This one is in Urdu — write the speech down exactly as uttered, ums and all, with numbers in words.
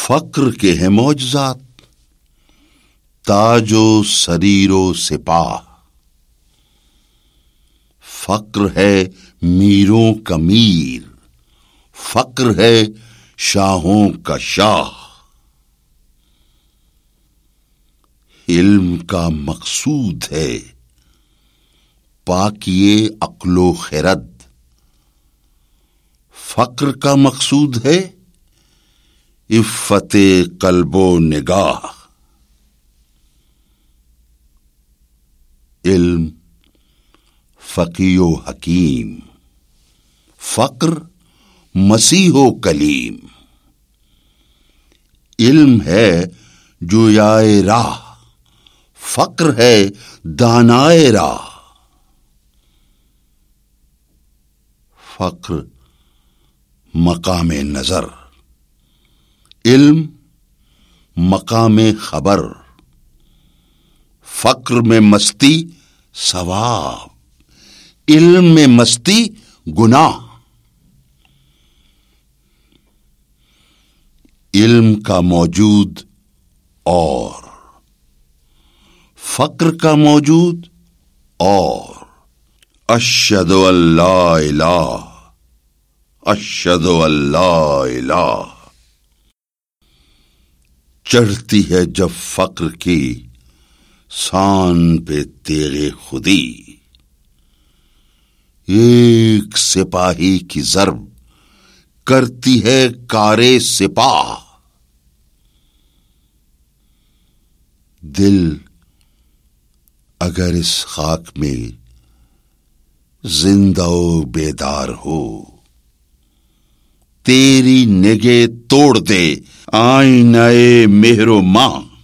فقر کے ہیں معجزات، تاج و سریر و سپاہ، فقر ہے میروں کا میر، فقر ہے شاہوں کا شاہ۔ علم کا مقصود ہے پاکیے عقل و خرد، فقر کا مقصود ہے عفت قلب و نگاہ۔ علم فقیہ و حکیم، فقر مسیح و کلیم۔ علم ہے جویائے راہ، فقر ہے دانائے راہ۔ فقر مقام نظر، علم مقام خبر۔ فقر میں مستی ثواب، علم میں مستی گناہ۔ علم کا موجود اور فقر کا موجود اور۔ اشہد ان لا الہ، اشہد ان لا الہ۔ چڑھتی ہے جب فقر کی سان پہ تیغ خودی، ایک سپاہی کی ضرب کرتی ہے کارے سپاہ۔ دل اگر اس خاک میں زندہ و بیدار ہو، تیری نگہ توڑ دے آئینہ مہر و ماہ۔